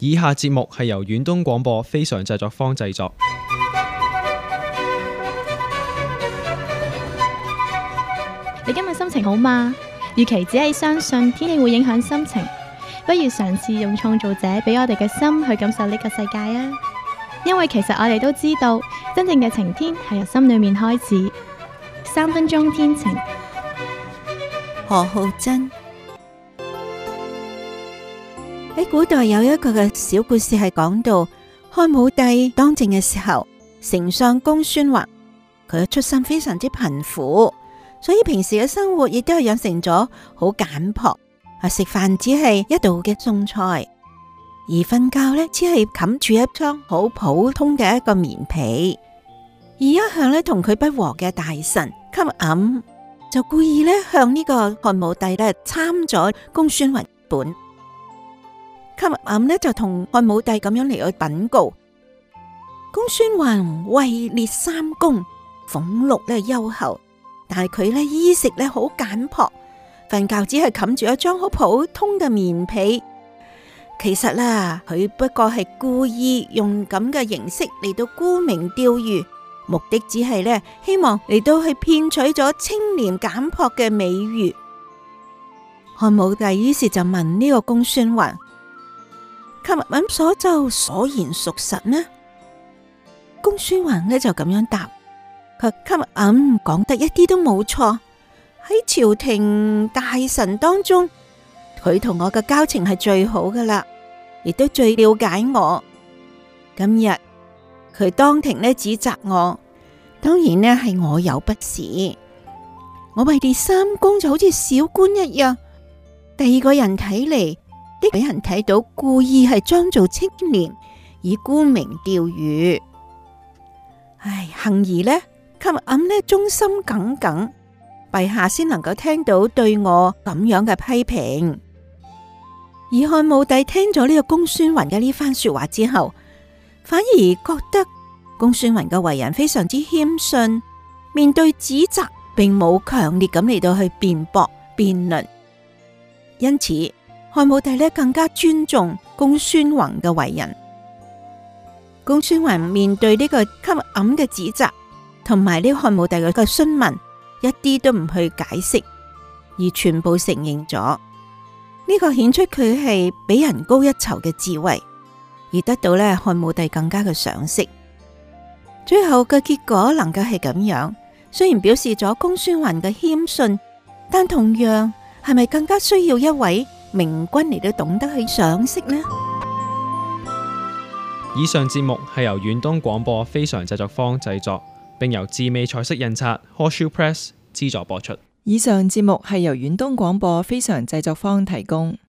以下節目係由遠東廣播非常製作坊製作。 你今日心情好嗎？與其只係相信天氣會影響心情，不如嘗試用創造者俾我哋嘅心去感受呢個世界啊！因為其實我哋都知道，真正嘅晴天係由心裏面開始。3分鐘天晴。 何浩珍喺古代有一個嘅小故事，係講到漢武帝當政嘅時候，丞相公孫弘佢嘅出身非常之貧苦，所以平時嘅生活亦都係養成咗好簡樸，食飯只係一道嘅餸菜，而瞓覺呢，只係冚住一張好普通嘅一個棉被。而一向呢同佢不和嘅大臣汲黯就故意呢向呢個漢武帝呢參咗公孫弘本。汲黯呢就同漢武帝咁樣嚟去稟告，公孫弘位列三公，俸祿呢優厚，但係佢呢衣食呢好簡樸，瞓覺只係冚住一張好普通嘅棉被。其實啦，佢不過係故意用咁嘅形式嚟到沽名釣譽，目的只係呢希望嚟到去騙取咗清廉簡樸嘅美譽。漢武帝於是就問呢個公孫弘，汲黯所奏所言屬實呢？公孫弘呢就咁樣答，佢汲黯講得一啲都冇錯。喺朝廷大臣當中，佢同我嘅交情係最好噶啦，亦都最了解我。今日佢當庭呢指責我，當然呢係我有不是。我位列三公就好似小官一樣，第二個人睇嚟，啲俾人睇到故意係裝做清廉，以沽名釣譽。唉，幸而呢汲黯呢忠心耿耿，陛下先能夠聽到對我咁樣嘅批評。而漢武帝聽咗呢個公孫弘嘅呢番說話之後，反而覺得公孫弘嘅為人非常之謙遜，面對指責並冇強烈咁嚟到去辯駁辯論，因此漢武帝呢更加尊重公孫弘嘅為人。公孫弘面對呢個汲黯嘅指責，同埋呢漢武帝嘅詢問，一啲都唔去解釋，而全部承認咗。呢個顯出佢係比人高一籌嘅智慧，而得到呢漢武帝更加嘅賞識。最後嘅結果能夠係咁樣，雖然表示咗公孫弘嘅謙遜，但同樣係咪更加需要一位明君嚟到懂得去賞識呢？ 以上節目係由遠東廣播非常製作坊製作，並由智美彩色印刷 Horseshoe Press 資助播出。 以上節目係由遠東廣播非常製作坊提供。